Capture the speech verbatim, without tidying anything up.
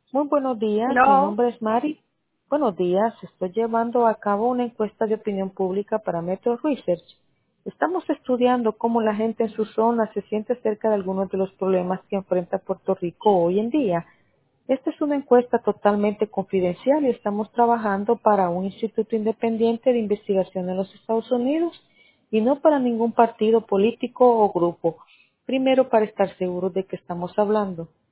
Muy buenos días, mi No, nombre es Mari. Buenos días, estoy llevando a cabo una encuesta de opinión pública para Metro Research. Estamos estudiando cómo la gente en su zona se siente acerca de algunos de los problemas que enfrenta Puerto Rico hoy en día. Esta es una encuesta totalmente confidencial y estamos trabajando para un instituto independiente de investigación en los Estados Unidos y no para ningún partido político o grupo. Primero, para estar seguros de que estamos hablando.